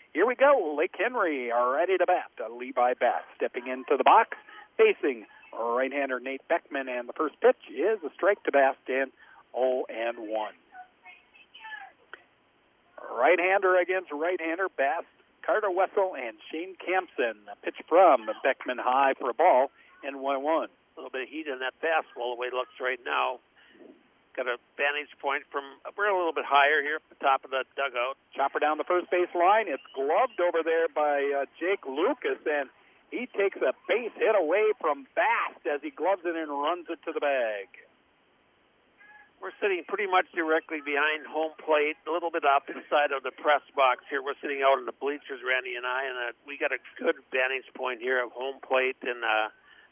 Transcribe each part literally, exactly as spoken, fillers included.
Here we go. Lake Henry are ready to bat. Uh, Levi Bass stepping into the box, facing right-hander Nate Beckman, and the first pitch is a strike to Bass, and oh and one. Right-hander against right-hander, Bass, Carter Wessel, and Shane Campson. A pitch from Beckman high for a ball, and one one. A little bit of heat in that fastball, the way it looks right now. Got a vantage point from, we're a little bit higher here at the top of the dugout. Chopper down the first base line. It's gloved over there by uh, Jake Lucas, and he takes a base hit away from Bass as he gloves it and runs it to the bag. We're sitting pretty much directly behind home plate, a little bit opposite of the press box here. We're sitting out in the bleachers, Randy and I, and uh, we got a good vantage point here of home plate. And uh,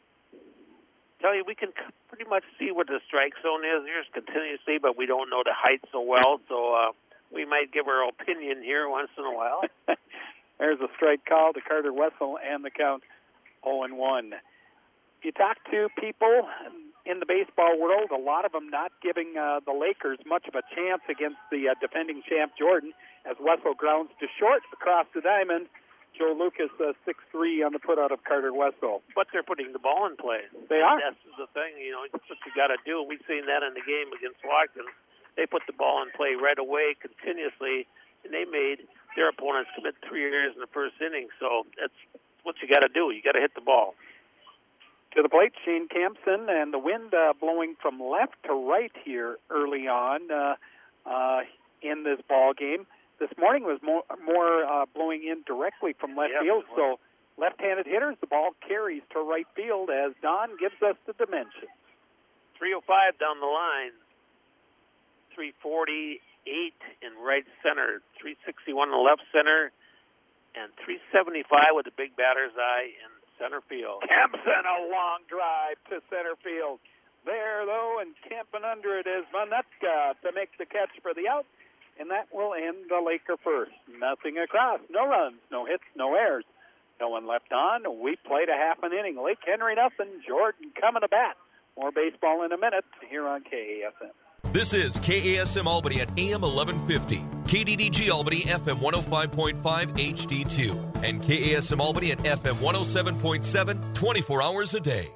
tell you, we can pretty much see what the strike zone is here continuously, but we don't know the height so well, so uh, we might give our opinion here once in a while. There's a strike call to Carter Wessel, and the count oh and one. You talk to people in the baseball world, a lot of them not giving uh, the Lakers much of a chance against the uh, defending champ Jordan, as Wessel grounds to short across the diamond. Joe Lucas, uh, six three on the put-out of Carter Wessel. But they're putting the ball in play. They are. That's the thing, you know, that's what you got to do. We've seen that in the game against Watkins. They put the ball in play right away, continuously, and they made their opponents commit three errors in the first inning. So that's what you got to do. You got to hit the ball. To the plate, Shane Campson, and the wind uh, blowing from left to right here early on uh, uh, in this ball game. This morning was more, more uh, blowing in directly from left yep. field, so left-handed hitters, the ball carries to right field as Don gives us the dimensions. three oh five down the line, three forty-eight in right center, three sixty-one in left center, and three seventy-five with a big batter's eye in center field. Campson, a long drive to center field. There, though, and camping under it is Vanetka to make the catch for the out, and that will end the Laker first. Nothing across, no runs, no hits, no errors. No one left on. We played a half an inning. Lake Henry nothing. Jordan coming to bat. More baseball in a minute here on K A S M. This is K A S M Albany at A M eleven fifty, K D D G Albany F M one oh five point five H D two, and K A S M Albany at F M one oh seven point seven, twenty-four hours a day.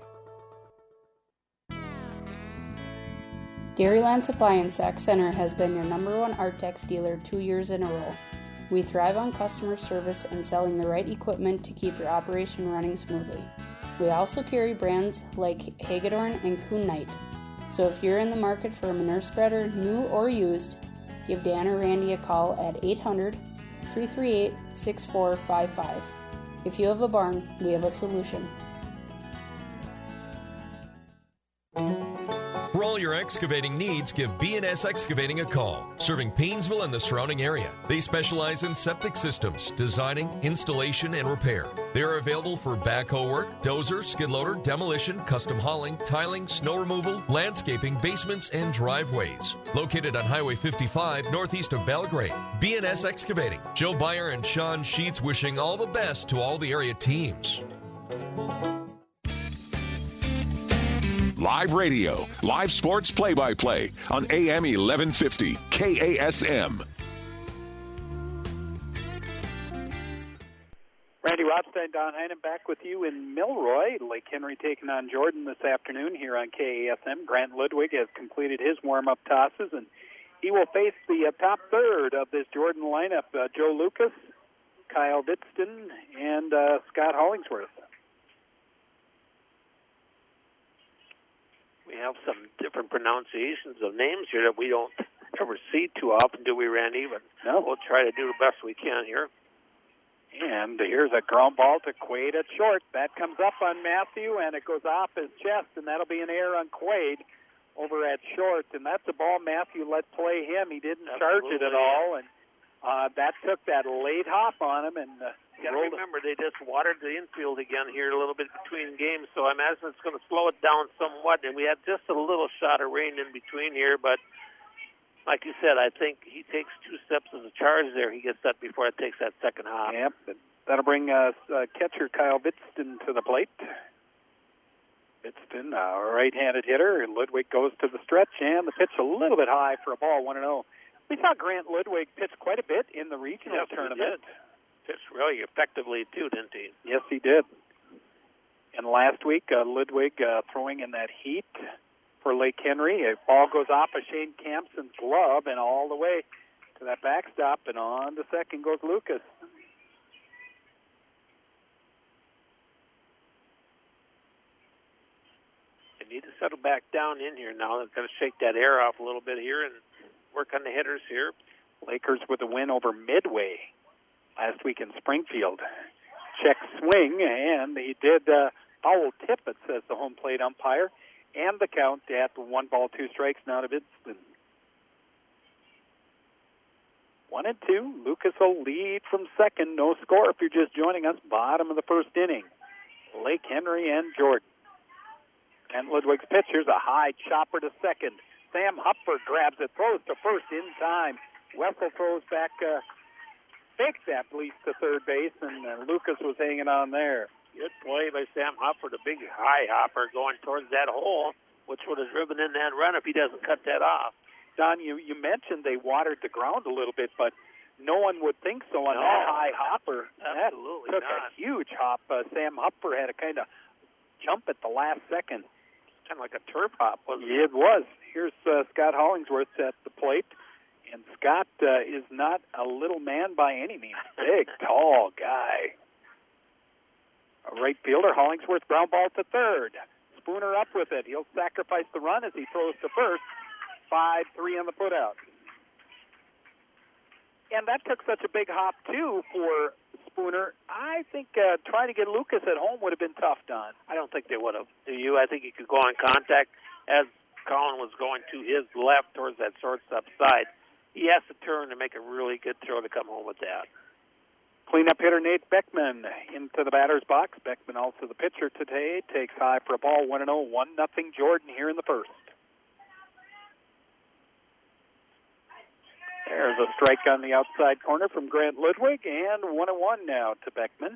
Dairyland Supply in Sac Center has been your number one Artex dealer two years in a row. We thrive on customer service and selling the right equipment to keep your operation running smoothly. We also carry brands like Hagedorn and Kuhn Knight. So if you're in the market for a manure spreader, new or used, give Dan or Randy a call at eight hundred, three three eight, six four five five. If you have a barn, we have a solution. For all your excavating needs, give B and S Excavating a call, serving Paynesville and the surrounding area. They specialize in septic systems, designing, installation, and repair. They are available for backhoe work, dozer, skid loader, demolition, custom hauling, tiling, snow removal, landscaping, basements, and driveways. Located on Highway fifty-five, northeast of Belgrade. B and S Excavating. Joe Byer and Sean Sheets wishing all the best to all the area teams. Live radio, live sports play-by-play on A M eleven fifty, K A S M. Randy Rothstein, Don Heinen back with you in Milroy. Lake Henry taking on Jordan this afternoon here on K A S M. Grant Ludwig has completed his warm-up tosses, and he will face the uh, top third of this Jordan lineup, uh, Joe Lucas, Kyle Vitston, and uh, Scott Hollingsworth. We have some different pronunciations of names here that we don't ever see too often, do we, Randy? But no. We'll try to do the best we can here. And here's a ground ball to Quaid at short. That comes up on Matthew, and it goes off his chest, and that'll be an error on Quaid over at short. And that's a ball Matthew let play him. He didn't Absolutely. charge it at all, and uh, that took that late hop on him. And uh, you got to remember, they just watered the infield again here a little bit between games, so I imagine it's going to slow it down somewhat. And we had just a little shot of rain in between here, but like you said, I think he takes two steps as a charge there. He gets that before it takes that second hop. Yep, that'll bring uh, uh, catcher Kyle Vitston to the plate. Vitston, a right-handed hitter. Ludwig goes to the stretch, and the pitch a little bit high for a ball, one and oh. We saw Grant Ludwig pitch quite a bit in the regional yes, tournament. Pitched really effectively, too, didn't he? Yes, he did. And last week, uh, Ludwig uh, throwing in that heat for Lake Henry. A ball goes off of Shane Campson's glove and all the way to that backstop, and on to second goes Lucas. They need to settle back down in here now. They've got to shake that air off a little bit here and work on the hitters here. Lakers with a win over Midway last week in Springfield. Check swing, and he did uh, foul tip it, says the home plate umpire. And the count at one ball, two strikes now to Vidston. One and two. Lucas will lead from second. No score if you're just joining us. Bottom of the first inning. Lake Henry and Jordan. And Ludwig's pitch. Here's a high chopper to second. Sam Hupper grabs it, throws to first in time. Wessel throws back, uh, fakes that leap to third base, and uh, Lucas was hanging on there. Good play by Sam Hopper, the big high hopper going towards that hole, which would have driven in that run if he doesn't cut that off. Don, you, you mentioned they watered the ground a little bit, but no one would think so on no, that high hopper. Absolutely that took not. a huge hop. Uh, Sam Hopper had to kind of jump at the last second. Kind of like a turf hop, wasn't it? It was. Here's uh, Scott Hollingsworth at the plate, and Scott uh, is not a little man by any means. Big, tall guy. A right fielder, Hollingsworth, ground ball to third. Spooner up with it. He'll sacrifice the run as he throws to first. five three on the putout. And that took such a big hop, too, for Spooner. I think uh, trying to get Lucas at home would have been tough, Don. I don't think they would have. Do you? I think he could go on contact as Colin was going to his left towards that shortstop side. He has to turn to make a really good throw to come home with that. Cleanup hitter Nate Beckman into the batter's box. Beckman, also the pitcher today, takes high for a ball. one and oh, one nothing Jordan here in the first. There's a strike on the outside corner from Grant Ludwig, and one and one now to Beckman.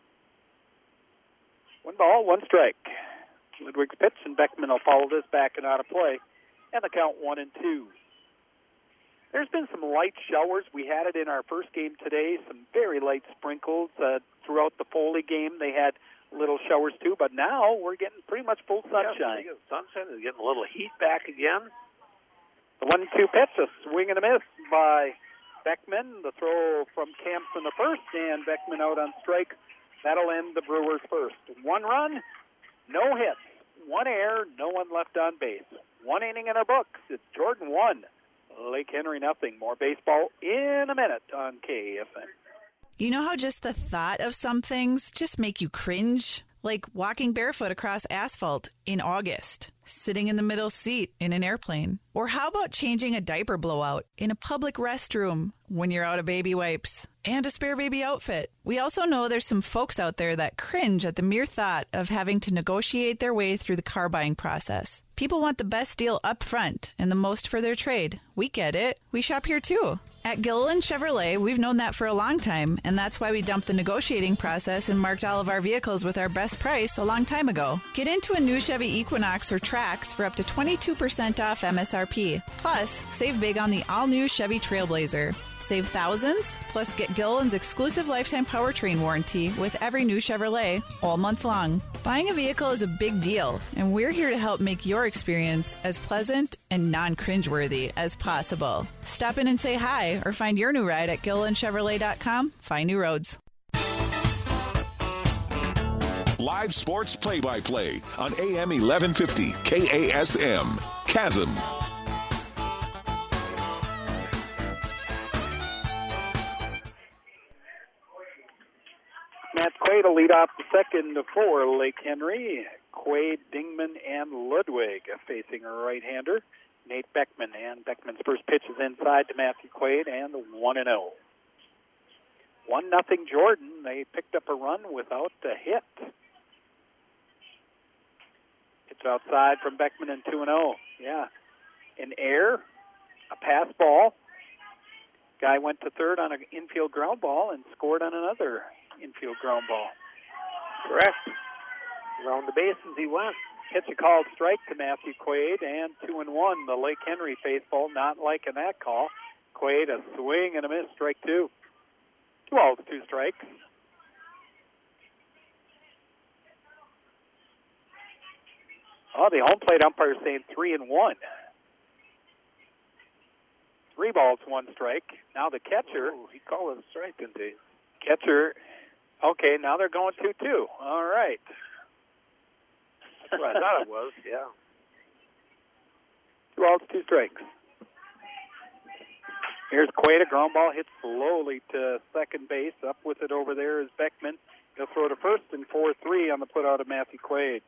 One ball, one strike. Ludwig's pitch, and Beckman will follow this back and out of play, and the count one and two. There's been some light showers. We had it in our first game today, some very light sprinkles. Uh, throughout the Foley game, they had little showers too, but now we're getting pretty much full sunshine. Yeah, sunshine is getting a little heat back again. The one two pitch, a swing and a miss by Beckman. The throw from Campson to first, and Beckman out on strike. That'll end the Brewers' first. One run, no hits. One error, no one left on base. One inning in our books. It's Jordan one, Lake Henry nothing. More baseball in a minute on K A S N. You know how just the thought of some things just make you cringe? Like walking barefoot across asphalt in August, sitting in the middle seat in an airplane. Or how about changing a diaper blowout in a public restroom when you're out of baby wipes and a spare baby outfit? We also know there's some folks out there that cringe at the mere thought of having to negotiate their way through the car buying process. People want the best deal up front and the most for their trade. We get it. We shop here too. At Gilliland Chevrolet, we've known that for a long time, and that's why we dumped the negotiating process and marked all of our vehicles with our best price a long time ago. Get into a new Chevy Equinox or Trax for up to twenty-two percent off M S R P. Plus, save big on the all-new Chevy Trailblazer. Save thousands, plus get Gilliland's exclusive lifetime powertrain warranty with every new Chevrolet all month long. Buying a vehicle is a big deal, and we're here to help make your experience as pleasant and non-cringeworthy as possible. Stop in and say hi or find your new ride at Gilliland Chevrolet dot com. Find new roads. Live sports play-by-play on A M eleven fifty K A S M. Chasm. Matt Quaid will lead off the second for Lake Henry. Quaid, Dingman, and Ludwig facing a right-hander. Nate Beckman, and Beckman's first pitch is inside to Matthew Quaid, and one and oh. one nothing Jordan. They picked up a run without a hit. It's outside from Beckman and two and oh. Yeah. An error, a pass ball. Guy went to third on an infield ground ball and scored on another infield ground ball. Correct. Around the bases he went. Hits a called strike to Matthew Quaid, and two and one. The Lake Henry faithful not liking that call. Quaid a swing and a miss, strike two. Two balls, two strikes. Oh, the home plate umpire is saying three and one. Three balls, one strike. Now the catcher. Ooh, he called it a strike, didn't he? Catcher. Okay, now they're going two two. All right. That's what I thought it was, yeah. Two balls, two strikes. Here's Quaid. A ground ball hit slowly to second base. Up with it over there is Beckman. He'll throw to first and four three on the put out of Matthew Quaid.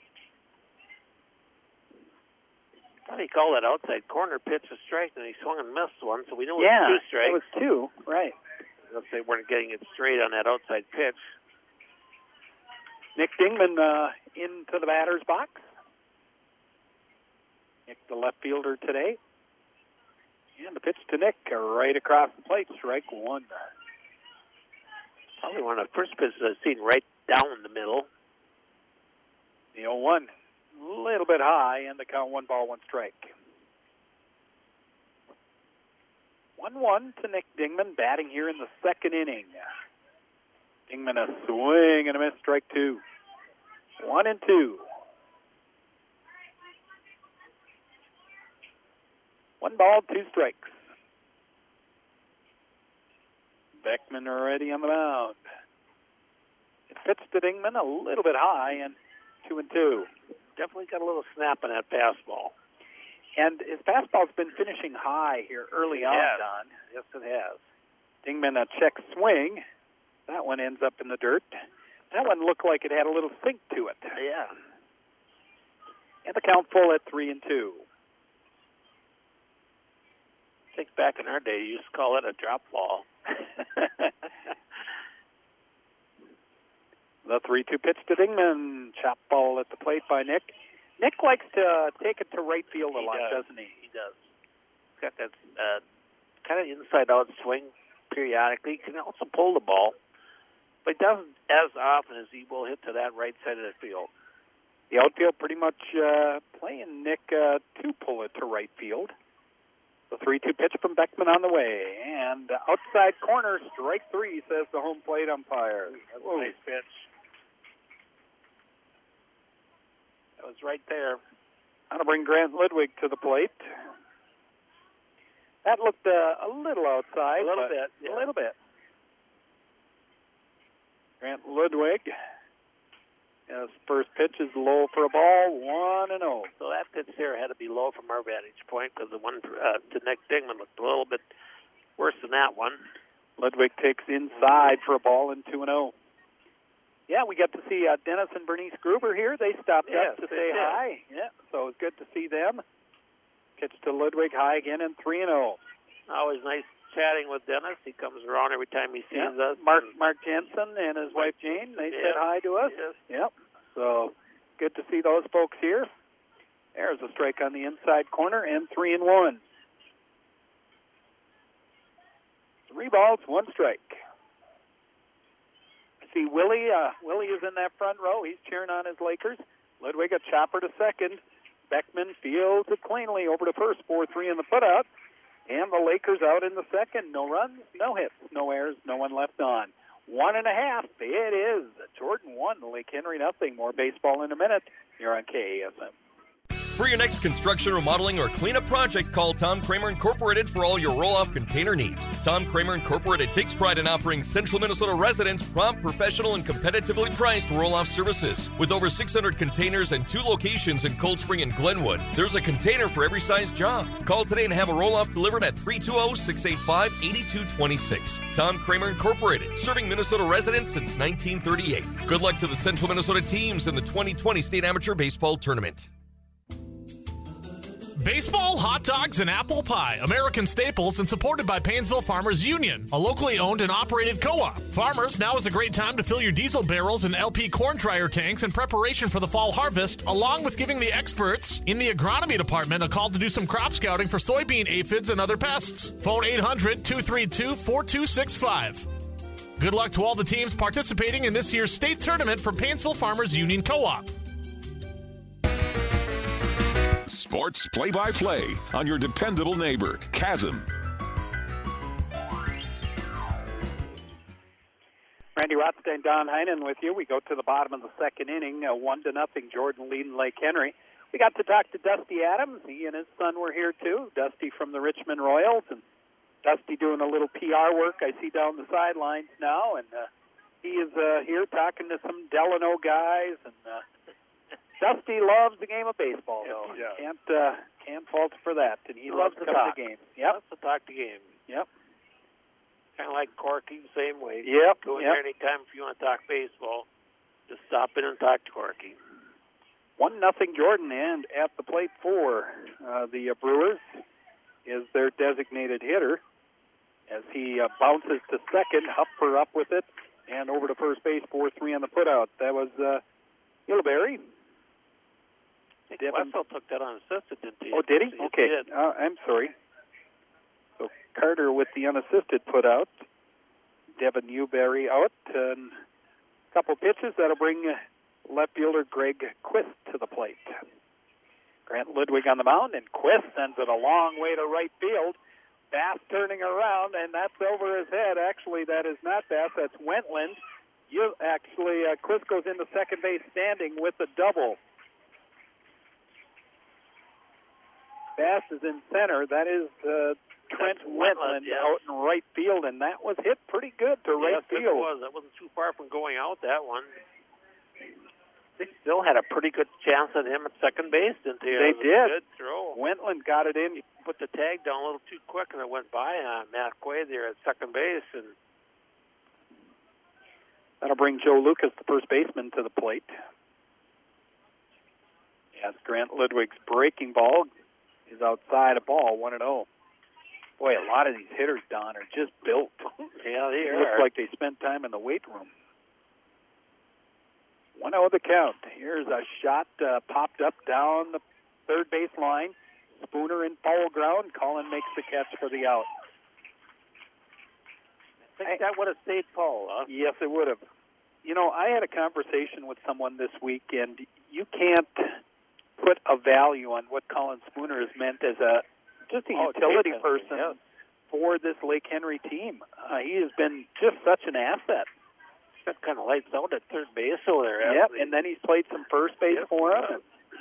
I thought he called that outside corner pitch a strike, and he swung and missed one, so we knew it yeah, was two strikes. it was two, right. Unless they weren't getting it straight on that outside pitch. Nick Dingman uh, into the batter's box. Nick, the left fielder today. And the pitch to Nick right across the plate, strike one. Probably one of the first pitches I've seen right down the middle. The oh one. A little bit high, and the count one ball, one strike. one one to Nick Dingman, batting here in the second inning. Dingman a swing and a miss, strike two. One and two. One ball, two strikes. Beckman already on the mound. It fits to Dingman a little bit high, and two and two. Definitely got a little snap on that fastball. And his fastball's been finishing high here early on, has. Don. Yes, it has. Dingman a check swing. That one ends up in the dirt. That one looked like it had a little sink to it. Yeah. And the count full at three and two. I think back in our day, you used to call it a drop ball. The three two pitch to Dingman. Chop ball at the plate by Nick. Nick likes to uh, take it to right field a He lot, does. doesn't he? He does. He's got that uh, kind of inside-out swing periodically. He can also pull the ball, but he doesn't as often as he will hit to that right side of the field. The outfield pretty much uh, playing Nick uh, to pull it to right field. The three two pitch from Beckman on the way. And uh, outside corner, strike three, says the home plate umpire. That's a nice pitch. That was right there. How to bring Grant Ludwig to the plate. That looked uh, a little outside. A little but bit, yeah. A little bit. Grant Ludwig. His first pitch is low for a ball, one and oh. So that pitch there had to be low from our vantage point because the one uh, to Nick Dingman looked a little bit worse than that one. Ludwig takes inside for a ball and two and oh. Yeah, we got to see uh, Dennis and Bernice Gruber here. They stopped yes, up to say did. hi. Yeah, so it was good to see them. Pitch to Ludwig high again and three and oh. Always nice chatting with Dennis. He comes around every time he sees yeah. us. Mark Mark Jensen and his wife Jane, they yeah. said hi to us. Yes. Yep. So good to see those folks here. There's a strike on the inside corner and three and one. Three balls, one strike. I see Willie. Uh, Willie is in that front row. He's cheering on his Lakers. Ludwig a chopper to second. Beckman fields it cleanly over to first. four three in the putout. And the Lakers out in the second. No runs, no hits, no errors, no one left on. One and a half. It is. Jordan one, Lake Henry nothing. More baseball in a minute. You're on K A S M. For your next construction, remodeling, or cleanup project, call Tom Kramer Incorporated for all your roll-off container needs. Tom Kramer Incorporated takes pride in offering Central Minnesota residents prompt, professional, and competitively priced roll-off services. With over six hundred containers and two locations in Cold Spring and Glenwood, there's a container for every size job. Call today and have a roll-off delivered at three two zero, six eight five, eight two two six. Tom Kramer Incorporated, serving Minnesota residents since nineteen thirty-eight. Good luck to the Central Minnesota teams in the twenty twenty State Amateur Baseball Tournament. Baseball, hot dogs, and apple pie. American staples and supported by Painesville Farmers Union, a locally owned and operated co-op. Farmers, now is a great time to fill your diesel barrels and L P corn dryer tanks in preparation for the fall harvest, along with giving the experts in the agronomy department a call to do some crop scouting for soybean aphids and other pests. Phone eight hundred, two three two, four two six five. Good luck to all the teams participating in this year's state tournament for Painesville Farmers Union Co-op. Sports play-by-play on your dependable neighbor, Chasm. Randy Rothstein, Don Heinen with you. We go to the bottom of the second inning, uh, one to nothing. Jordan leading Lake Henry. We got to talk to Dusty Adams. He and his son were here too. Dusty from the Richmond Royals, and Dusty doing a little P R work. I see down the sidelines now, and uh, he is uh, here talking to some Delano guys. And uh, Dusty loves the game of baseball, though. Yes, yeah. Can't uh, can't fault for that. And he, He loves, loves to to come talk. to games. Yep. Loves to talk the game. Yep. Kind of like Corky, same way. Yep. Go in yep. there anytime if you want to talk baseball. Just stop in and talk to Corky. One nothing Jordan, and at the plate for uh, the uh, Brewers is their designated hitter as he uh, bounces to second, Hupfer up with it, and over to first base, four three on the putout. That was uh, Hillberry. I think Wessel took that unassisted, didn't he? Oh, did he? Yes, Okay. He did. Uh, I'm sorry. So Carter with the unassisted putout. Devin Newberry out, and a couple pitches that'll bring uh, left fielder Greg Quist to the plate. Grant Ludwig on the mound, and Quist sends it a long way to right field. Bass turning around, and that's over his head. Actually, that is not Bass. That's Wentland. You actually, uh, Quist goes into second base standing with a double. Bass is in center. That is uh, Trent Wentland yes. out in right field, and that was hit pretty good to right yes, it field. was. That wasn't too far from going out, that one. They still had a pretty good chance at him at second base, didn't they? They It was did. A good throw. Wentland got it in. He put the tag down a little too quick, and it went by uh, Matt Quay there at second base. And that'll bring Joe Lucas, the first baseman, to the plate. As Grant Ludwig's breaking ball is outside a ball, one and oh. Boy, a lot of these hitters, Don, are just built. yeah, they It are. looks like they spent time in the weight room. one oh the count. Here's a shot uh, popped up down the third base line. Spooner in foul ground. Collin makes the catch for the out. I think that would have stayed Paul, huh? Yes, it would have. You know, I had a conversation with someone this week, and you can't put a value on what Colin Spooner has meant as a just a Oh, utility Jason, person yes. for this Lake Henry team. Uh, he has been just such an asset. Got kind of lights out at third base over there. Yep, and then he's played some first base Yep, for yeah. him.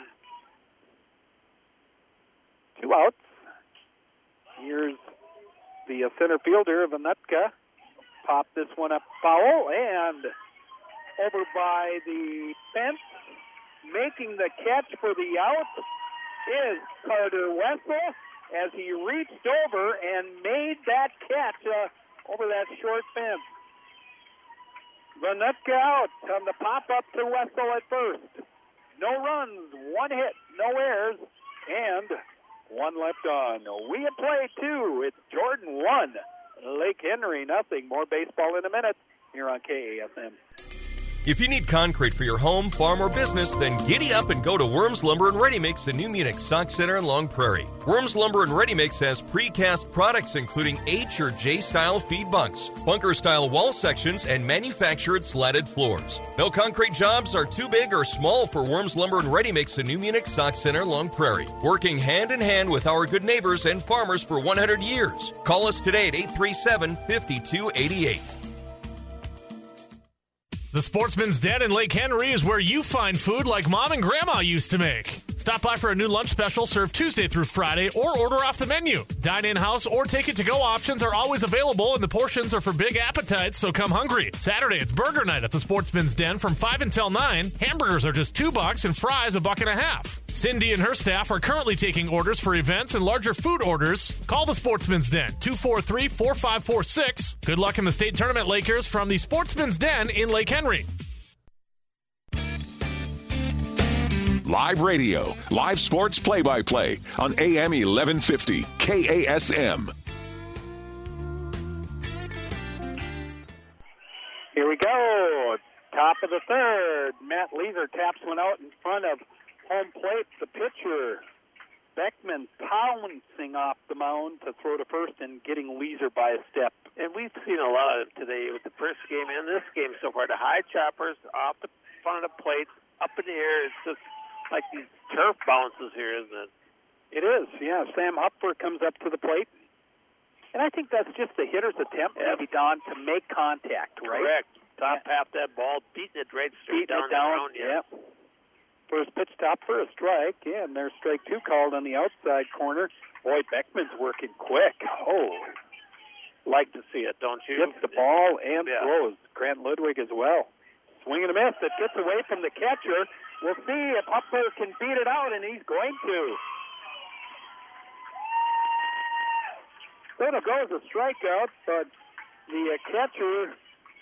Two outs. Here's the uh, center fielder, Vanutka. Pop this one up foul, and over by the fence, making the catch for the out is Carter Wessel as he reached over and made that catch uh, over that short fence. Vanutka out on the pop-up to Wessel at first. No runs, one hit, no errors, and one left on. We have played two. It's Jordan one, Lake Henry nothing. More baseball in a minute here on K A S M. If you need concrete for your home, farm, or business, then giddy up and go to Worms Lumber and Ready Mix in New Munich, Sauk Center, and Long Prairie. Worms Lumber and Ready Mix has precast products including H or J style feed bunks, bunker style wall sections, and manufactured slatted floors. No concrete jobs are too big or small for Worms Lumber and Ready Mix in New Munich, Sauk Center, Long Prairie. Working hand in hand with our good neighbors and farmers for one hundred years. Call us today at eight three seven, five two eight eight. The Sportsman's Den in Lake Henry is where you find food like Mom and Grandma used to make. Stop by for a new lunch special served Tuesday through Friday or order off the menu. Dine in-house or take-it-to-go options are always available, and the portions are for big appetites, so come hungry. Saturday, it's burger night at the Sportsman's Den from five until nine. Hamburgers are just two bucks and fries a buck and a half. Cindy and her staff are currently taking orders for events and larger food orders. Call the Sportsman's Den, two four three, four five four six. Good luck in the state tournament, Lakers, from the Sportsman's Den in Lake Henry. Live radio, live sports play-by-play on A M eleven fifty K A S M. Here we go. Top of the third. Matt Leeser taps one out in front of home plate. The pitcher, Beckman, pouncing off the mound to throw to first and getting Leeser by a step. And we've seen a lot of it today with the first game and this game so far. The high choppers off the front of the plate, up in the air. It's just like these turf bounces here, isn't it? It is, yeah. Sam Hupfer comes up to the plate. And I think that's just the hitter's attempt, Yep. maybe, Don, to make contact, right? Correct. top half that ball, beating it right straight Beating down, it down, the ground. Yeah. yeah. First pitch top for a strike, yeah, and there's strike two called on the outside corner. Boy, Beckman's working quick. Oh, Like to see it, don't you? gets the ball and Yeah. throws. Grant Ludwig as well. Swing and a miss. It gets away from the catcher. We'll see if Upper can beat it out, and he's going to. So it goes a strikeout, but the uh, catcher,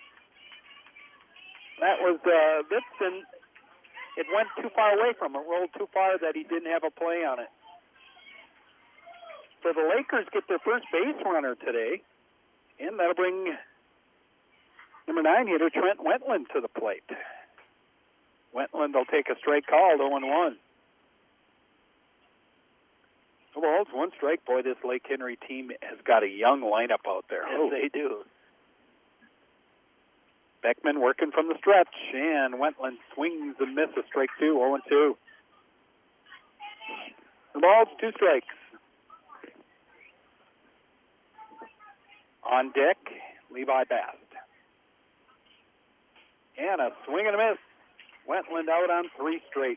that was uh, Vixen. It went too far away from him. It rolled too far that he didn't have a play on it. So the Lakers get their first base runner today, and that'll bring number nine hitter Trent Wentland to the plate. Wentland will take a strike call, oh and one. No balls, one strike. Boy, this Lake Henry team has got a young lineup out there. Yes, Oh. they do. Beckman working from the stretch, and Wentland swings and misses. Strike two, oh and two. The ball's two strikes. On deck, Levi Bast. And a swing and a miss. Wentland out on three straight.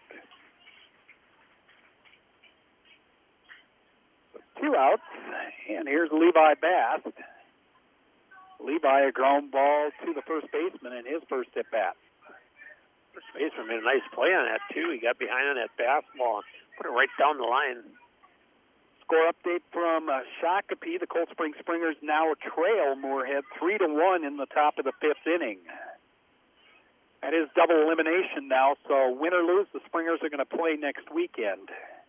So two outs, and here's Levi Bast. Levi, a ground ball to the first baseman in his first at bat. First baseman made a nice play on that, too. He got behind on that fastball and put it right down the line. Score update from uh, Shakopee. The Cold Spring Springers now trail Moorhead three to one in the top of the fifth inning. That is double elimination now, so win or lose, the Springers are going to play next weekend.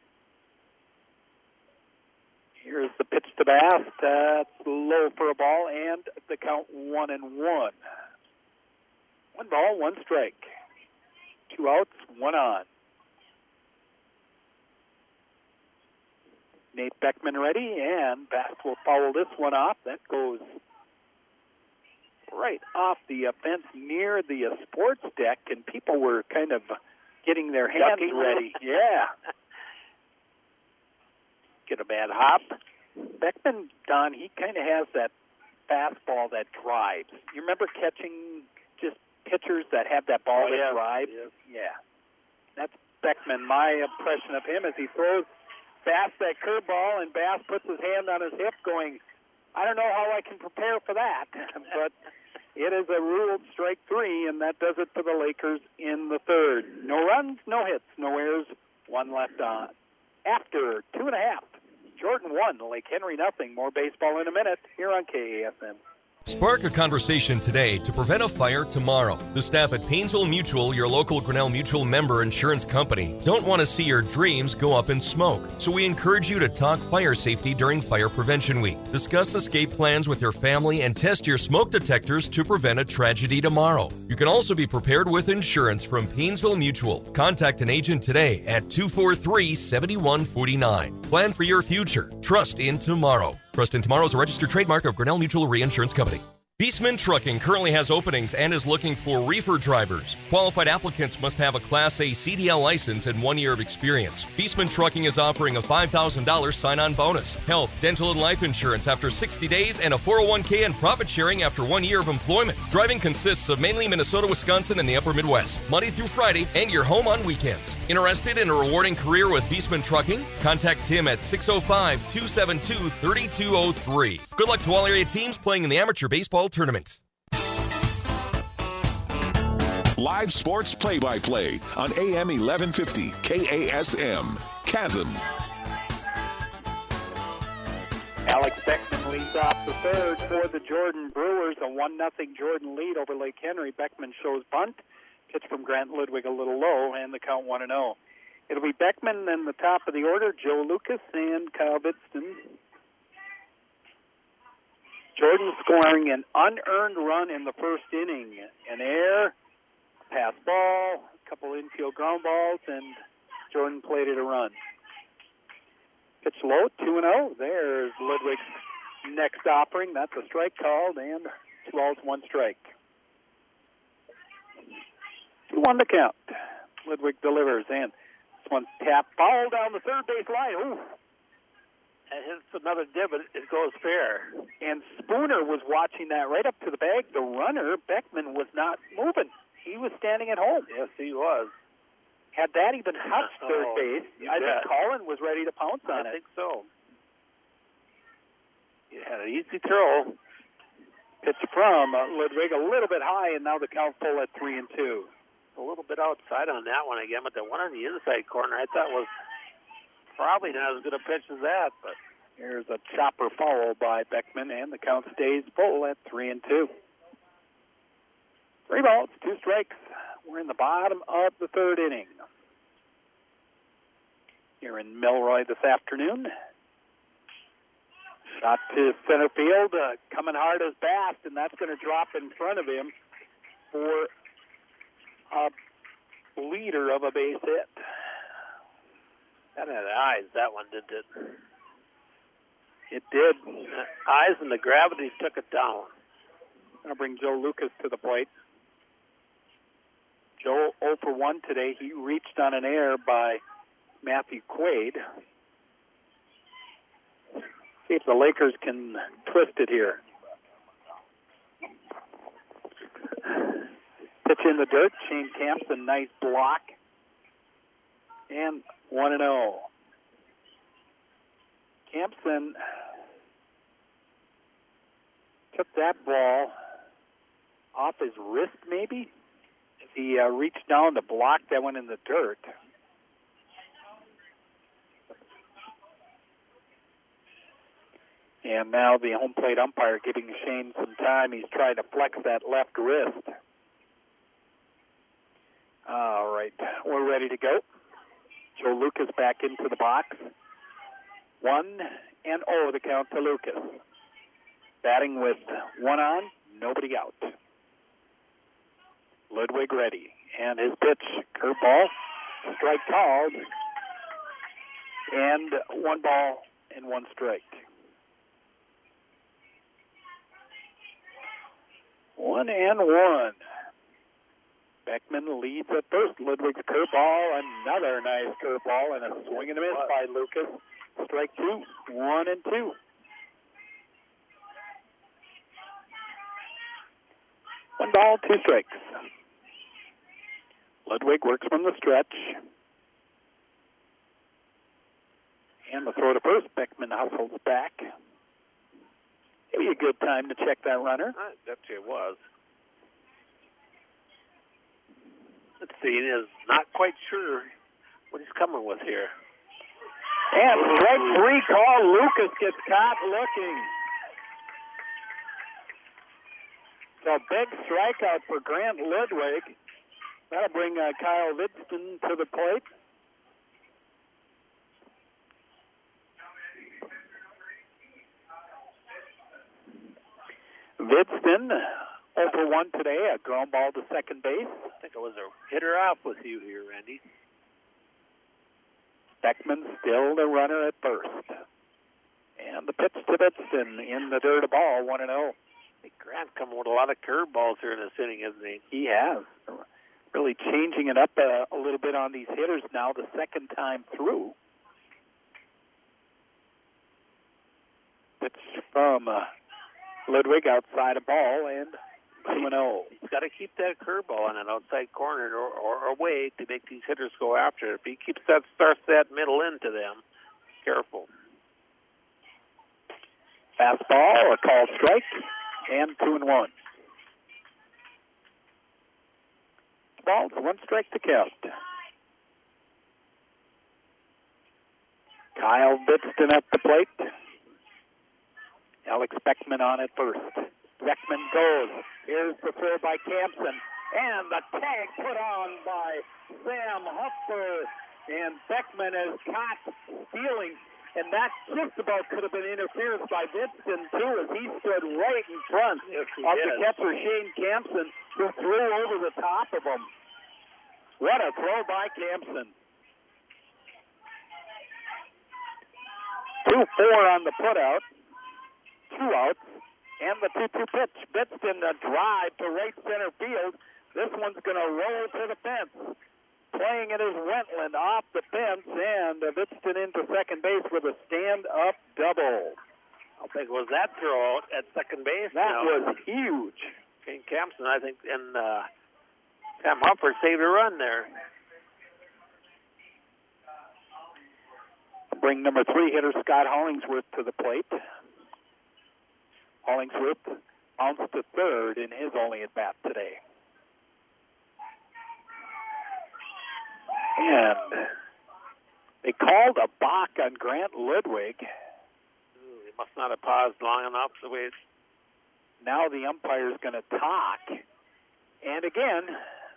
Here's the pitch to Bast. That's low for a ball, and the count one and one. One ball, one strike. Two outs, one on. Nate Beckman ready, and Bast will foul this one off. That goes right off the uh, fence near the uh, sports deck, and people were kind of getting their hands Ducking. ready. Yeah. Get a bad hop. Beckman, Don, he kind of has that fastball that drives. You remember catching just pitchers that have that ball Oh, that yeah. drives? Yes. Yeah. That's Beckman. My impression of him as he throws Bass that curveball, and Bass puts his hand on his hip going, I don't know how I can prepare for that. But it is a ruled strike three, and that does it for the Lakers in the third. No runs, no hits, no errors, one left on. After two and a half, Jordan one, Lake Henry nothing. More baseball in a minute here on K A S M. Spark a conversation today to prevent a fire tomorrow. The staff at Painesville Mutual, your local Grinnell Mutual member insurance company, don't want to see your dreams go up in smoke. So we encourage you to talk fire safety during Fire Prevention Week. Discuss escape plans with your family and test your smoke detectors to prevent a tragedy tomorrow. You can also be prepared with insurance from Painesville Mutual. Contact an agent today at two four three, seven one four nine. Plan for your future. Trust in tomorrow. Trust in Tomorrow is a registered trademark of Grinnell Mutual Reinsurance Company. Beastman Trucking currently has openings and is looking for reefer drivers. Qualified applicants must have a Class A C D L license and one year of experience. Beastman Trucking is offering a five thousand dollars sign-on bonus, health, dental, and life insurance after sixty days, and a four oh one k and profit sharing after one year of employment. Driving consists of mainly Minnesota, Wisconsin, and the upper Midwest, Monday through Friday, and you're home on weekends. Interested in a rewarding career with Beastman Trucking? Contact Tim at six oh five, two seven two, three two oh three. Good luck to all area teams playing in the amateur baseball tournament. Live sports play-by-play on A M eleven fifty K A S M. Chasm. Alex Beckman leads off the third for the Jordan Brewers. A one nothing Jordan lead over Lake Henry. Beckman shows bunt. Pitch from Grant Ludwig a little low, and the count one and oh. It'll be Beckman and the top of the order, Joe Lucas and Kyle Bidston. Jordan scoring an unearned run in the first inning. An error, pass ball, a couple infield ground balls, and Jordan plated a run. Pitch low, two and oh. There's Ludwig's next offering. That's a strike called, and two balls, one strike. two one to count. Ludwig delivers, and this one's tapped, foul down the third base line. Ooh. hits another divot. It goes fair. And Spooner was watching that right up to the bag. The runner, Beckman, was not moving. He was standing at home. Yes, he was. Had that even touched Oh, third base, you I bet. think Colin was ready to pounce on I it. think so. He had an easy throw. Pitch from uh, Ludwig a little bit high, and now the count full at three and two. A little bit outside on that one again, but the one on the inside corner I thought was probably not as good a pitch as that. But here's a chopper foul by Beckman, and the count stays full at three and two. Three balls, two strikes. We're in the bottom of the third inning here in Milroy this afternoon. Shot to center field, uh, coming hard as Bast, and that's going to drop in front of him for a leader of a base hit. that had eyes, that one, didn't it? It did. Uh, eyes and the gravity took it down. Going to bring Joe Lucas to the plate. Joe oh for one today. He reached on an error by Matthew Quaid. See if the Lakers can twist it here. Pitch in the dirt. Shane Campson, nice block. And one and oh. Campson took that ball off his wrist, maybe, as he uh, reached down to block that one in the dirt. And now the home plate umpire giving Shane some time. He's trying to flex that left wrist. All right, we're ready to go. Joe Lucas back into the box. One and oh, the count to Lucas. Batting with one on, nobody out. Ludwig ready. And his pitch, curveball, strike called. And one ball and one strike. One and one. Beckman leads at first. Ludwig's curveball, another nice curveball, and a swing and a miss by Lucas. Strike two, one and two. One ball, two strikes. Ludwig works from the stretch. And the throw to first. Beckman hustles back. Maybe a good time to check that runner. I bet you it was. Let's see, he is not quite sure what he's coming with here. And strike three call. Lucas gets caught looking. So big strikeout for Grant Ludwig. That'll bring uh, Kyle Vidston to the plate. Vidston oh for one today, a ground ball to second base. I think it was a hitter off with you here, Randy. Beckman still the runner at first. And the pitch to Vidston in the dirt, a ball, one and oh. I think Grant coming with a lot of curveballs here in this inning, isn't he? He has. Really changing it up a, a little bit on these hitters now, the second time through. Pitch from uh, Ludwig outside a ball, and two and oh. He's got to keep that curveball on that outside corner or, or away to make these hitters go after it. If he keeps that, starts that middle into them, careful. Fastball, a called strike, and two and one. Balls, one strike to count. Kyle Vidston at the plate. Alex Beckman on at first. Beckman goes. Here's the throw by Campson. And the tag put on by Sam Huffer. And Beckman is caught stealing. And that just about could have been interference by Vidston, too, as he stood right in front yes, of did. the catcher, Shane Campson, who threw over the top of him. What a throw by Campson. two four on the putout. Two outs. And the two two pitch. Vidston a drive to right center field. This one's going to roll to the fence. Playing it is Wentland off the fence, and Vitston into second base with a stand-up double. How big was that throw out at second base? That now? was huge. Kane Campson, I think, and uh, Sam Humphord saved a run there. Bring number three hitter Scott Hollingsworth to the plate. Hollingsworth bounced to third in his only at-bat today. And they called a balk on Grant Ludwig. Ooh, he must not have paused long enough. The way it's... Now the umpire's going to talk. And again,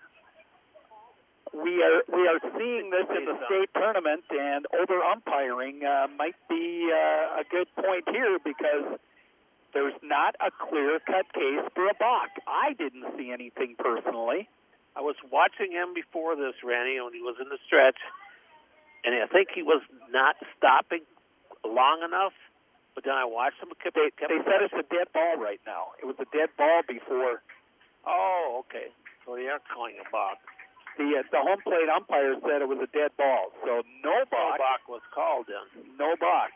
we are we are seeing this in the state tournament, and over umpiring uh, might be uh, a good point here because there's not a clear-cut case for a balk. I didn't see anything personally. I was watching him before this, Randy, when he was in the stretch, and I think he was not stopping long enough. But then I watched him. Kept, they kept they said it's a dead ball right now. It was a dead ball before. Oh, okay. So they are calling a balk. The uh, the home plate umpire said it was a dead ball, so no balk. No balk was called in. No balk.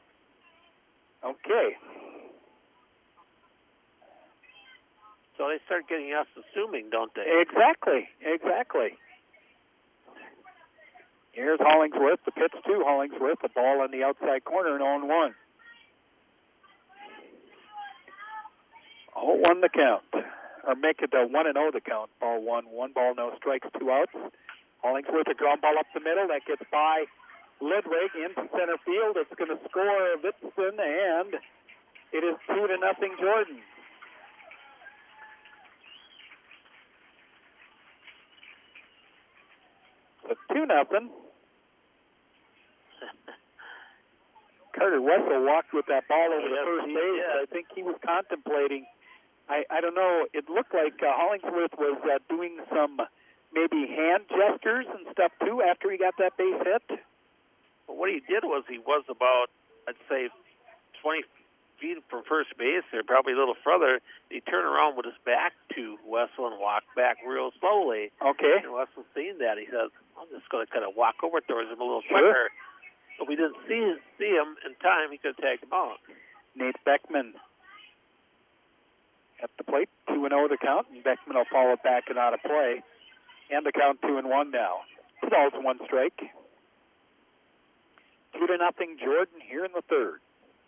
Okay. So they start getting us assuming, don't they? Exactly, exactly. Here's Hollingsworth, the pitch to Hollingsworth, the ball on the outside corner, and oh one. oh one the count. Or make it a one and oh the count. Ball one, one ball, no strikes, two outs. Hollingsworth, a ground ball up the middle. That gets by Ludwig into center field. It's going to score Vitston, and it is two to nothing Jordan. So two nothing. Carter Wessel walked with that ball over the first base. I think he was contemplating. I, I don't know. It looked like uh, Hollingsworth was uh, doing some maybe hand gestures and stuff too after he got that base hit. But what he did was he was about, I'd say, twenty feet from first base, or probably a little further. He turned around with his back to Wessel and walked back real slowly. Okay. And Wessel seeing that, he says, I'm just going to kind of walk over towards him a little Sure. quicker. If we didn't see see him in time, he could have tagged him out. Nate Beckman at the plate, two and oh the count, and Beckman will follow it back and out of play. And the count two and one now. Two balls, one strike. Two to nothing Jordan here in the third.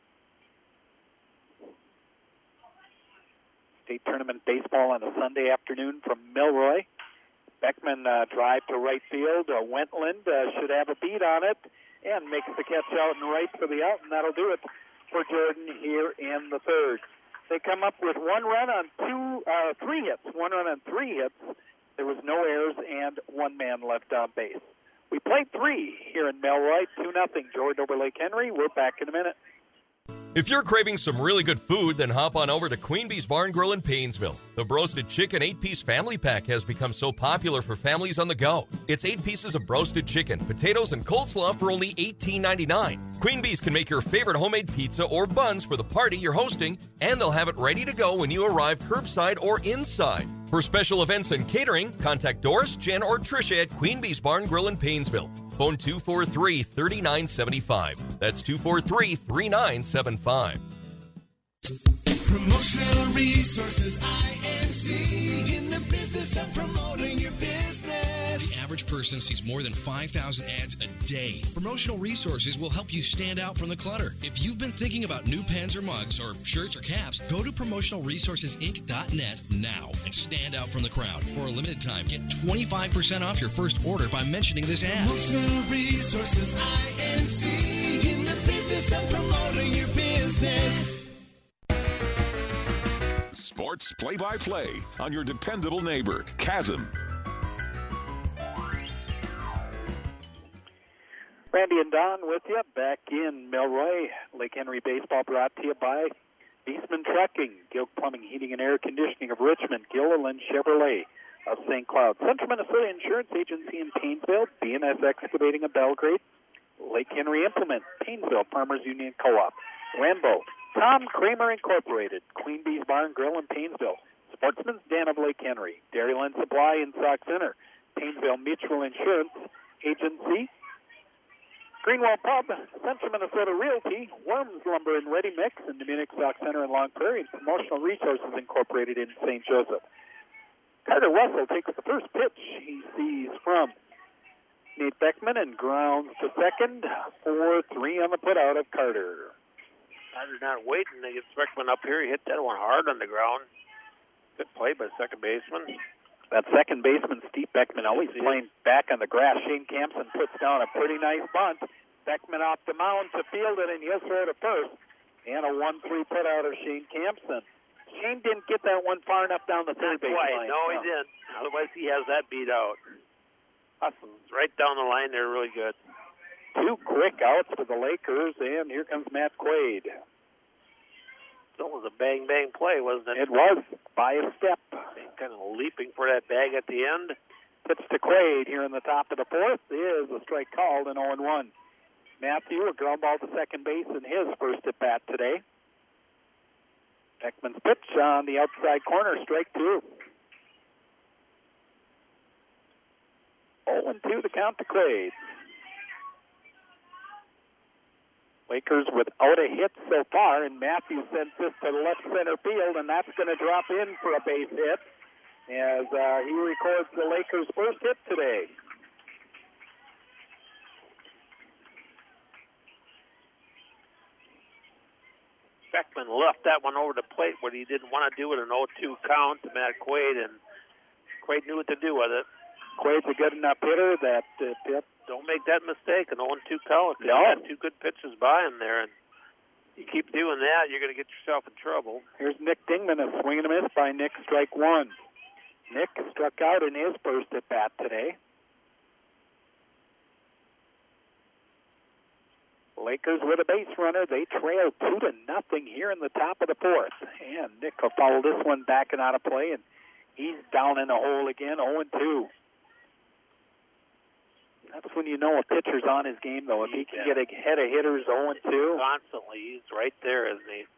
State tournament baseball on a Sunday afternoon from Milroy. Beckman uh, drive to right field. Uh, Wentland uh, should have a beat on it and makes the catch out and right for the out, and that'll do it for Jordan here in the third. They come up with one run on two, uh, three hits. One run on three hits. There was no errors and one man left on base. We played three here in Milroy, two nothing. Jordan over Lake Henry. We're back in a minute. If you're craving some really good food, then hop on over to Queen Bee's Barn Grill in Paynesville. The Broasted Chicken eight-piece family pack has become so popular for families on the go. It's eight pieces of broasted chicken, potatoes, and coleslaw for only eighteen ninety-nine. Queen Bee's can make your favorite homemade pizza or buns for the party you're hosting, and they'll have it ready to go when you arrive curbside or inside. For special events and catering, contact Doris, Jen, or Tricia at Queen Bee's Barn Grill in Paynesville. Phone two four three, three nine seven five. That's two four three, three nine seven five. Promotional Resources, I N C, in the business of promoting your business. The average person sees more than five thousand ads a day. Promotional Resources will help you stand out from the clutter. If you've been thinking about new pens or mugs or shirts or caps, go to promotional resources inc dot net now and stand out from the crowd. For a limited time, get twenty-five percent off your first order by mentioning this ad. Promotional Resources, I N C, in the business of promoting your business. Sports play-by-play on your dependable neighbor, Chasm. Randy and Don with you back in Milroy. Lake Henry Baseball brought to you by Beastman Trucking, Gilk Plumbing, Heating, and Air Conditioning of Richmond, Gilliland Chevrolet of Saint Cloud, Central Minnesota Insurance Agency in Paynesville, B N S Excavating of Belgrade, Lake Henry Implement, Paynesville Farmers Union Co-op, Rambo, Tom Kramer Incorporated, Queen Bee's Barn Grill in Paynesville, Sportsman's Den of Lake Henry, Dairyland Supply in Sauk Center, Painesville Mutual Insurance Agency, Greenwald Pub, Central Minnesota Realty, Worms Lumber and Ready Mix, and the Munich Stock Center in Long Prairie, and Promotional Resources Incorporated in Saint Joseph. Carter Wessel takes the first pitch. He sees from Nate Beckman and grounds to second. four three on the putout of Carter. Carter's not waiting to get Beckman up here. He hit that one hard on the ground. Good play by second baseman. That second baseman, Steve Beckman, always playing back on the grass. Shane Campson puts down a pretty nice bunt. Beckman off the mound to field it, and he'll throw to first. And a one three putout of Shane Campson. Shane didn't get that one far enough down the third base line. No, he didn't. Otherwise, he has that beat out. Husson's right down the line there, really good. Two quick outs for the Lakers, and here comes Matt Quaid. That was a bang-bang play, wasn't it? It was, by a step. Kind of leaping for that bag at the end. Pitch to Quaid here in the top of the fourth is a strike called, and oh and one. Matthew, a ground ball to second base in his first at-bat today. Beckman's pitch on the outside corner, strike two. oh and two to count to Quaid. Lakers without a hit so far, and Matthews sends this to the left center field, and that's going to drop in for a base hit as uh, he records the Lakers' first hit today. Beckman left that one over the plate when he didn't want to do it an oh two count to Matt Quaid, and Quaid knew what to do with it. Quaid's a good enough hitter that uh, Pip. Don't make that mistake, an oh and two count. No. You got two good pitches by him there, and you keep doing that, you're going to get yourself in trouble. Here's Nick Dingman, a swing and a miss by Nick, strike one. Nick struck out in his first at bat today. Lakers with a base runner. They trail two to nothing here in the top of the fourth. And Nick will follow this one back and out of play, and he's down in the hole again, oh and two. That's when you know a pitcher's on his game, though. If he can get ahead of hitters oh and two. Constantly, he's right there, isn't he?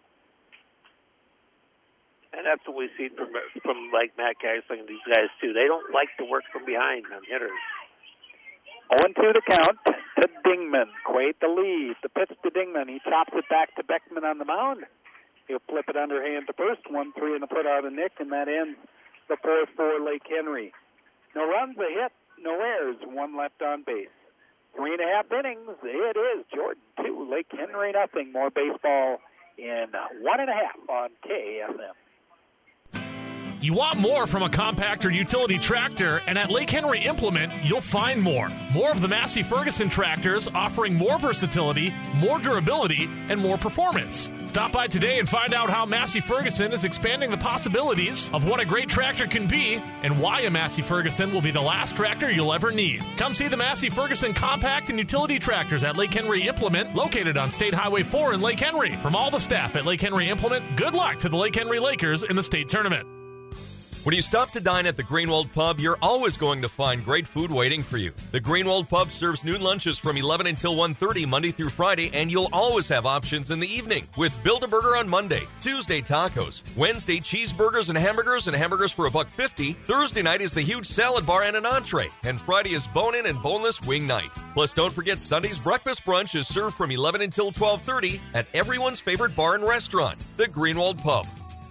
And that's what we see from, from like Matt Geisling and these guys, too. They don't like to work from behind on hitters. oh and two to count to Dingman. Quaid the lead. The pitch to Dingman. He chops it back to Beckman on the mound. He'll flip it underhand to first. one three in the put out of Nick, and that ends the four four Lake Henry. No runs, a hit, no errors, one left on base. Three and a half innings. It is Jordan two, Lake Henry nothing. More baseball in one and a half on K A S M. You want more from a compact or utility tractor, and at Lake Henry Implement, you'll find more. More of the Massey Ferguson tractors offering more versatility, more durability, and more performance. Stop by today and find out how Massey Ferguson is expanding the possibilities of what a great tractor can be and why a Massey Ferguson will be the last tractor you'll ever need. Come see the Massey Ferguson compact and utility tractors at Lake Henry Implement, located on State Highway four in Lake Henry. From all the staff at Lake Henry Implement, good luck to the Lake Henry Lakers in the state tournament. When you stop to dine at the Greenwald Pub, you're always going to find great food waiting for you. The Greenwald Pub serves noon lunches from eleven until one thirty Monday through Friday, and you'll always have options in the evening with Build-A-Burger on Monday, Tuesday tacos, Wednesday cheeseburgers and hamburgers and hamburgers for a buck fifty. Thursday night is the huge salad bar and an entree, and Friday is bone-in and boneless wing night. Plus, don't forget Sunday's breakfast brunch is served from eleven until twelve thirty at everyone's favorite bar and restaurant, the Greenwald Pub.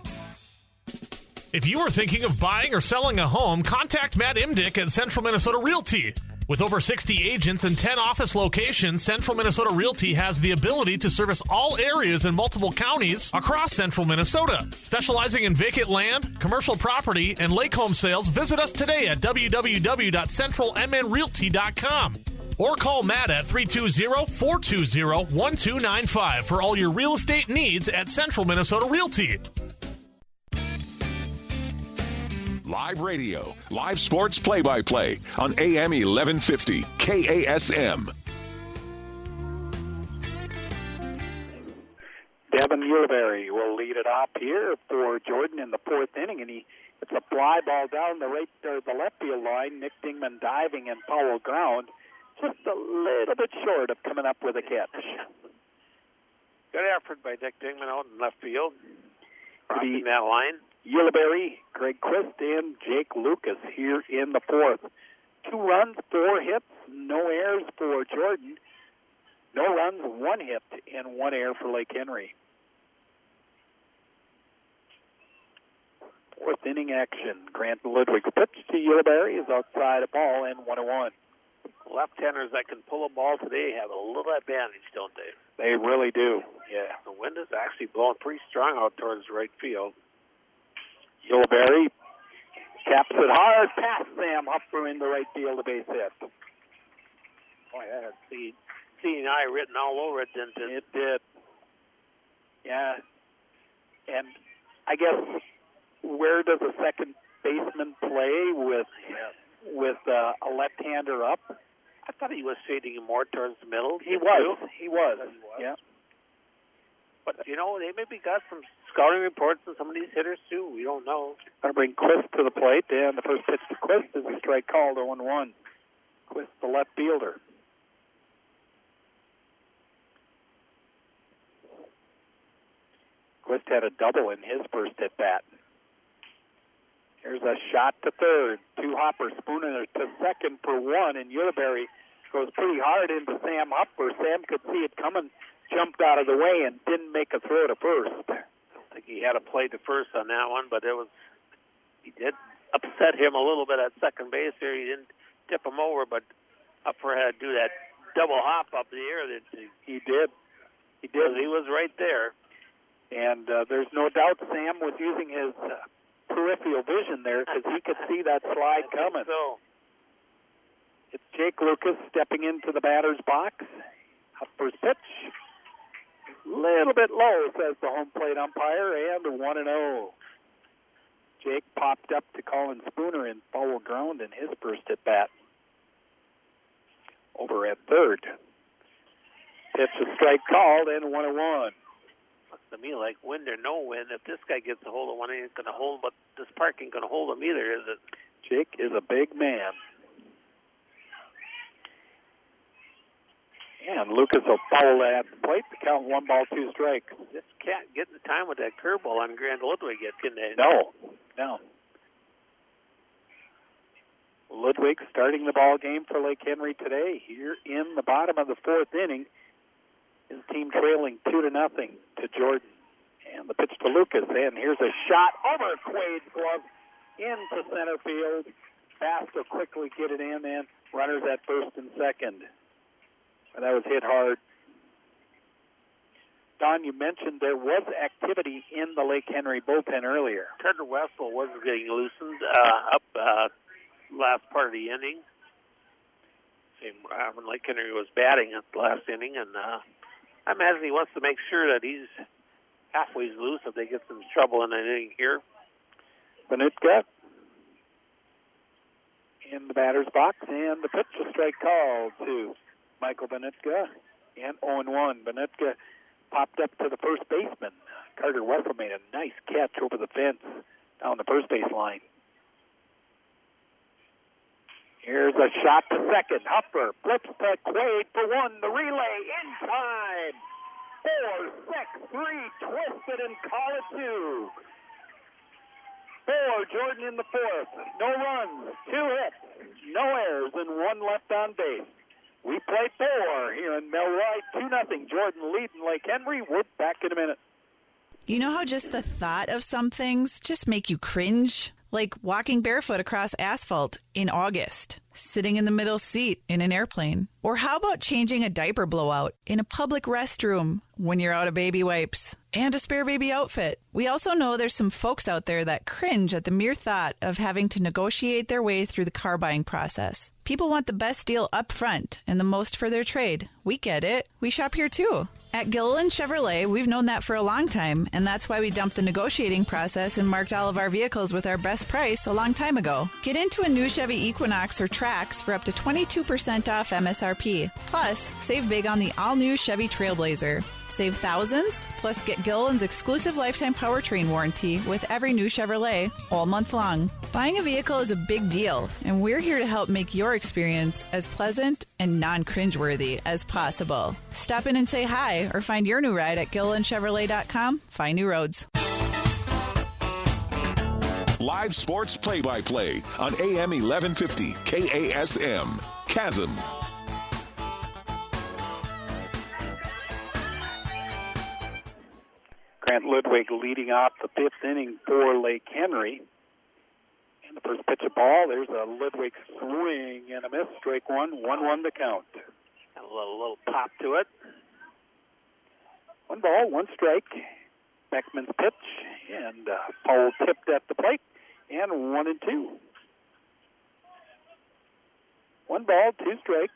If you are thinking of buying or selling a home, contact Matt Imdick at Central Minnesota Realty. With over sixty agents and ten office locations, Central Minnesota Realty has the ability to service all areas in multiple counties across Central Minnesota. Specializing in vacant land, commercial property, and lake home sales, visit us today at w w w dot central m n realty dot com. Or call Matt at three two zero, four two zero, one two nine five for all your real estate needs at Central Minnesota Realty. Live radio, live sports play-by-play on A M eleven fifty, K A S M. Devin Uleberry will lead it off here for Jordan in the fourth inning, and he it's a fly ball down the right or the left field line. Nick Dingman diving and foul ground, just a little bit short of coming up with a catch. Good effort by Nick Dingman out in left field, crossing that line. Uleberry, Greg Quist, and Jake Lucas here in the fourth. two runs, four hits, no errors for Jordan. No runs, one hit, and one error for Lake Henry. Fourth inning action. Grant Ludwig's pitch to Ulibarri is outside a ball and one and one. Left-handers that can pull a ball today have a little advantage, don't they? They really do, yeah. The wind is actually blowing pretty strong out towards right field. Ulibarri taps it hard past Sam Hupfer in the right field, a base hit. Boy, that had C- seeing eye written all over it, didn't it? It did. Yeah. And I guess where does a second baseman play with with uh, a left-hander up? I thought he was fading him more towards the middle. He was. He was. He was. Yeah. But, you know, they maybe got some scouting reports on some of these hitters, too. We don't know. Going to bring Quist to the plate, and the first pitch to Quist is a strike called, oh and one. Quist, the left fielder. Quist had a double in his first at-bat. Here's a shot to third. Two Hopper, Spooner to second for one, and Ulibarri goes pretty hard into Sam Hopper. Sam could see it coming, jumped out of the way, and didn't make a throw to first. I don't think he had a play to first on that one, but it was he did upset him a little bit at second base here. He didn't tip him over, but Hopper had to do that double hop up the air. That he did. He did. He was right there. And uh, there's no doubt Sam was using his uh, peripheral vision there because he could see that slide coming. So it's Jake Lucas stepping into the batter's box. Up first pitch. Little bit low, says the home plate umpire, and one and oh. Jake popped up to Colin Spooner in foul ground in his first at bat. Over at third. Pitch a strike called, and one and one. Looks to me like wind or no wind. If this guy gets a hold of one, he ain't going to hold, but this park ain't going to hold him either, is it? Jake is a big man. And Lucas will foul at the plate to count one ball, two strikes. Just can't get the time with that curveball on Grant Ludwig yet, can they? No, no. Ludwig starting the ball game for Lake Henry today. Here in the bottom of the fourth inning, his team trailing two to nothing to Jordan. And the pitch to Lucas, and here's a shot over Quaid's glove into center field. Fast to quickly get it in, and runners at first and second. And that was hit hard. Don, you mentioned there was activity in the Lake Henry bullpen earlier. Trevor Wessel was getting loosened uh, up uh, last part of the inning. Same uh, when Lake Henry was batting at the last inning, and uh, I imagine he wants to make sure that he's halfway loose if they get some trouble in an inning here. Benutka in the batter's box, and the pitch, a strike call to Michael Benutka, and oh and one. Benutka popped up to the first baseman. Carter Wessel made a nice catch over the fence down the first base line. Here's a shot to second. Hupper flips to Quaid for one. The relay in time. Four, six, three, twisted and call it two. Four, Jordan in the fourth. No runs, two hits, no errors, and one left on base. We play four here in Milroy, two nothing. Jordan leading Lake Henry. We're back in a minute. You know how just the thought of some things just make you cringe? Like walking barefoot across asphalt in August, sitting in the middle seat in an airplane. Or how about changing a diaper blowout in a public restroom when you're out of baby wipes and a spare baby outfit? We also know there's some folks out there that cringe at the mere thought of having to negotiate their way through the car buying process. People want the best deal up front and the most for their trade. We get it. We shop here too. At Gilliland Chevrolet, we've known that for a long time, and that's why we dumped the negotiating process and marked all of our vehicles with our best price a long time ago. Get into a new Chevy Equinox or Trax for up to twenty-two percent off M S R P. Plus, save big on the all-new Chevy Trailblazer. Save thousands, plus get Gilliland's exclusive lifetime powertrain warranty with every new Chevrolet all month long. Buying a vehicle is a big deal, and we're here to help make your experience as pleasant and non-cringeworthy as possible. Stop in and say hi or find your new ride at Gilliland Chevrolet dot com. Find new roads. Live sports play-by-play on A M eleven fifty K A S M. Chasm. Grant Ludwig leading off the fifth inning for Lake Henry. And the first pitch of ball, there's a Ludwig swing and a miss. Strike one, one one to count. A little, little pop to it. One ball, one strike. Beckman's pitch, and uh, Powell tipped at the plate, and one and two. One ball, two strikes.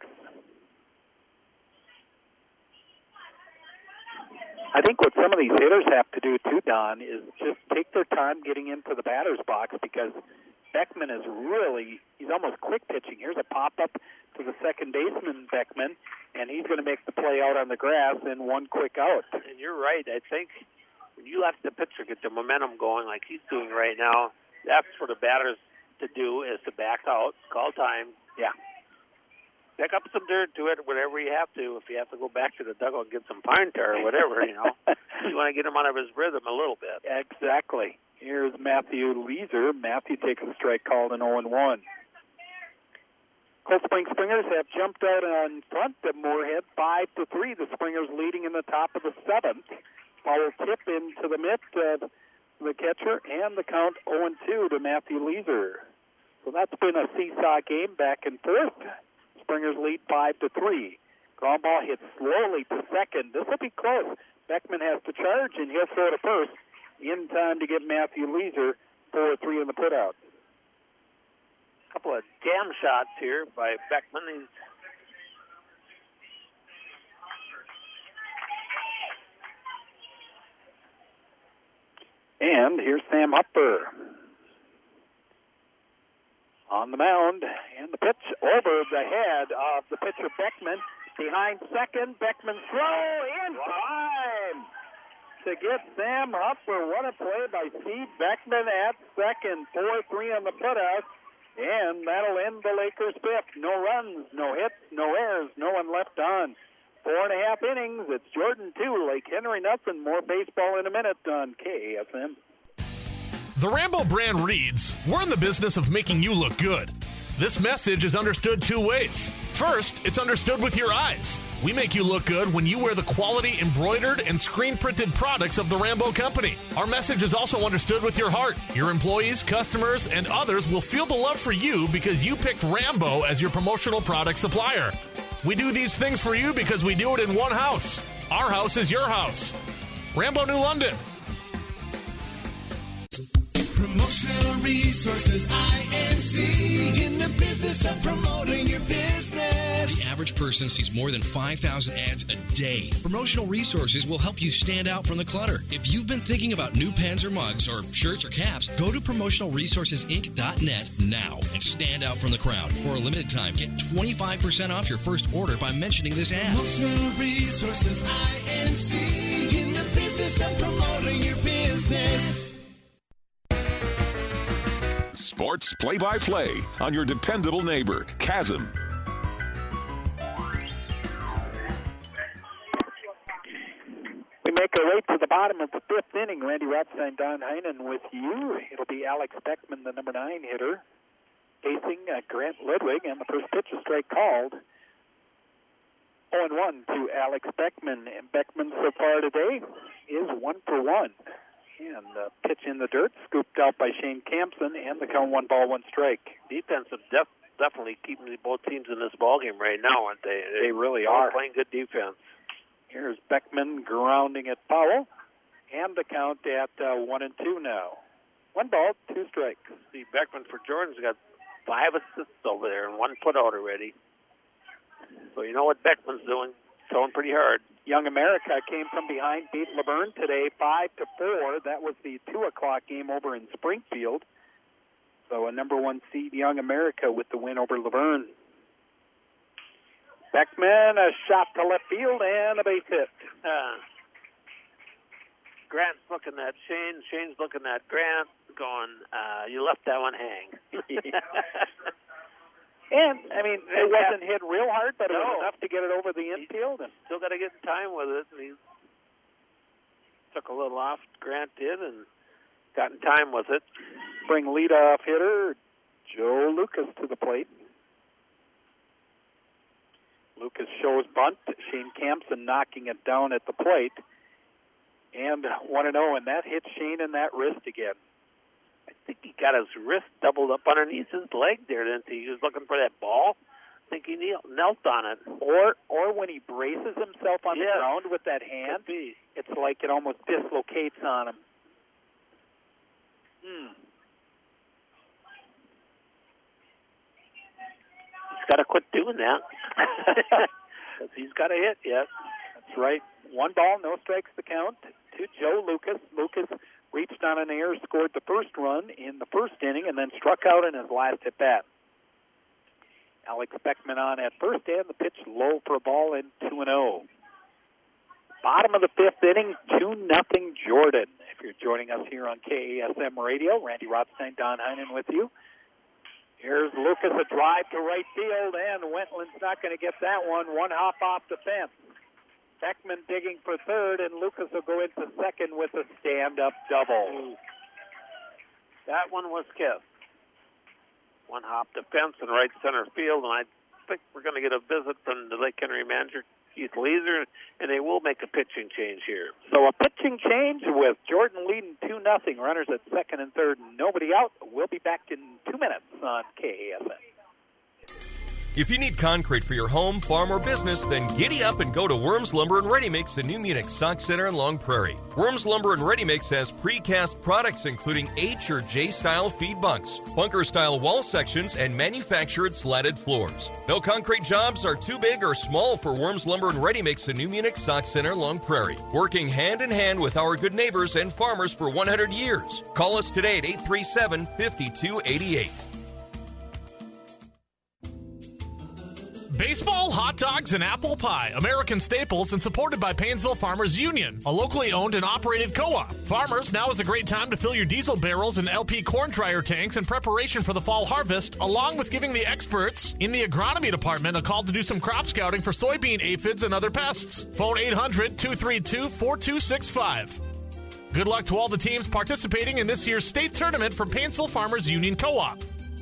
I think what some of these hitters have to do too, Don, is just take their time getting into the batter's box, because Beckman is really, he's almost quick pitching. Here's a pop-up to the second baseman, Beckman, and he's going to make the play out on the grass in one quick out. And you're right. I think when you let the pitcher get the momentum going like he's doing right now, that's for the batters to do, is to back out, call time. Yeah. Pick up some dirt, do it, whatever you have to. If you have to go back to the dugout and get some pine tar or whatever, you know. You want to get him out of his rhythm a little bit. Exactly. Here's Matthew Leeser. Matthew takes a strike, called an oh and one. Cold Spring Springers have jumped out on front of Moorhead five to three. The Springers leading in the top of the seventh. Foul tip into the mitt of the catcher, and the count oh and two to Matthew Leeser. So that's been a seesaw game back and forth. Springers lead five to three. Ground ball hits slowly to second. This will be close. Beckman has to charge, and he'll throw to first in time to get Matthew Leeser four three in the putout. A couple of jam shots here by Beckman. He's And here's Sam Hupper on the mound, and the pitch over the head of the pitcher Beckman. Behind second, Beckman throw in time to get Sam Hupper. What a play by Steve Beckman at second. four three on the putout, and that'll end the Lakers' fifth. No runs, no hits, no errors, no one left on. Four and a half innings. It's Jordan two, Lake Henry nothing. More baseball in a minute on K A S M. The Rambo brand reads, "We're in the business of making you look good." This message is understood two ways. First, it's understood with your eyes. We make you look good when you wear the quality embroidered and screen-printed products of the Rambo Company. Our message is also understood with your heart. Your employees, customers, and others will feel the love for you because you picked Rambo as your promotional product supplier. We do these things for you because we do it in one house. Our house is your house. Rambo New London. Promotional Resources, I N C, in the business of promoting your business. The average person sees more than five thousand ads a day. Promotional Resources will help you stand out from the clutter. If you've been thinking about new pens or mugs or shirts or caps, go to promotional resources inc dot net now and stand out from the crowd. For a limited time, get twenty-five percent off your first order by mentioning this ad. Promotional Resources, I N C, in the business of promoting your business. Sports play-by-play on your dependable neighbor, Chasm. We make our way to the bottom of the fifth inning. Randy Rothstein, Don Heinen with you. It'll be Alex Beckman, the number nine hitter, facing uh, Grant Ludwig, and the first pitch is strike called. oh and one to Alex Beckman. And Beckman so far today is one for one. And the pitch in the dirt, scooped out by Shane Campson, and the count one ball, one strike. defensive def- definitely keeping both teams in this ballgame right now, aren't they? They really are are. playing good defense. Here's Beckman grounding at foul, and the count at uh, one and two now. One ball, two strikes. See, Beckman for Jordan's got five assists over there and one put out already. So you know what Beckman's doing, throwing pretty hard. Young America came from behind, beat Laverne today five to four. That was the two o'clock game over in Springfield. So a number one seed, Young America, with the win over Laverne. Beckman, a shot to left field and a base hit. Uh, Grant's looking at Shane. Shane's looking at Grant, going, uh, "You left that one hang." And, I mean, it wasn't hit real hard, but it was No. enough to get it over the infield. And Still got to get in time with it. And he took a little off, Grant did, and Gotten time with it. Bring leadoff hitter Joe Lucas to the plate. Lucas shows bunt. Shane Campson knocking it down at the plate. And one and oh, and that hit Shane in that wrist again. I think he got his wrist doubled up underneath his leg there, didn't he? He was looking for that ball. I think he knelt on it. Or or when he braces himself on yes. the ground with that hand, it's like it almost dislocates on him. Hmm. He's got to quit doing that. Because he's got a hit yet. That's right. One ball, no strikes to count to Joe Lucas. Lucas reached on an air, scored the first run in the first inning, and then struck out in his last at-bat. Alex Beckman on at first, and the pitch low for a ball in two and oh. Bottom of the fifth inning, two nothing Jordan. If you're joining us here on K A S M Radio, Randy Rothstein, Don Heinen with you. Here's Lucas, a drive to right field, and Wentland's not going to get that one. One hop off the fence. Beckman digging for third, and Lucas will go into second with a stand-up double. That one was kissed. One hop defense in right center field, and I think we're going to get a visit from the Lake Henry manager, Keith Leeser, and they will make a pitching change here. So a pitching change with Jordan leading two nothing. Runners at second and third, nobody out. We'll be back in two minutes on K A S M. If you need concrete for your home, farm, or business, then giddy up and go to Worms Lumber and Ready Mix in New Munich, Sauk Center, and Long Prairie. Worms Lumber and Ready Mix has precast products including H or J-style feed bunks, bunker-style wall sections, and manufactured slatted floors. No concrete jobs are too big or small for Worms Lumber and Ready Mix in New Munich, Sauk Center, Long Prairie. Working hand in hand with our good neighbors and farmers for one hundred years. Call us today at eight three seven, five two eight eight. Baseball, hot dogs, and apple pie. American staples and supported by Painesville Farmers Union, a locally owned and operated co-op. Farmers, now is a great time to fill your diesel barrels and L P corn dryer tanks in preparation for the fall harvest, along with giving the experts in the agronomy department a call to do some crop scouting for soybean aphids and other pests. Phone eight hundred, two three two, four two six five. Good luck to all the teams participating in this year's state tournament from Painesville Farmers Union Co-op.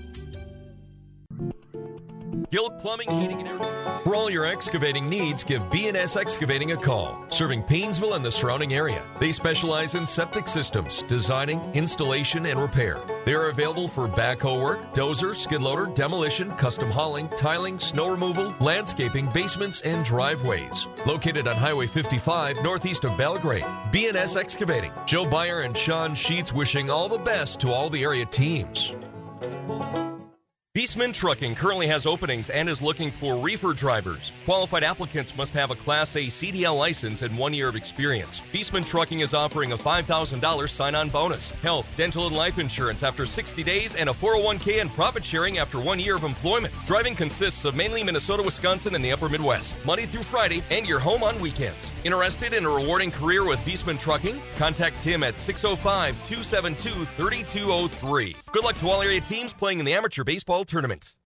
Guild Plumbing, Heating, and Air. For all your excavating needs, give B and S Excavating a call. Serving Painesville and the surrounding area. They specialize in septic systems, designing, installation, and repair. They are available for backhoe work, dozer, skid loader, demolition, custom hauling, tiling, snow removal, landscaping, basements, and driveways. Located on Highway fifty-five, northeast of Belgrade. B and S Excavating. Joe Beyer and Sean Sheets wishing all the best to all the area teams. Beastman Trucking currently has openings and is looking for reefer drivers. Qualified applicants must have a Class A C D L license and one year of experience. Beastman Trucking is offering a five thousand dollars sign-on bonus, health, dental, and life insurance after sixty days, and a four oh one k and profit sharing after one year of employment. Driving consists of mainly Minnesota, Wisconsin, and the upper Midwest, Monday through Friday, and you're home on weekends. Interested in a rewarding career with Beastman Trucking? Contact Tim at six oh five, two seven two, three two oh three. Good luck to all area teams playing in the amateur baseball tournament.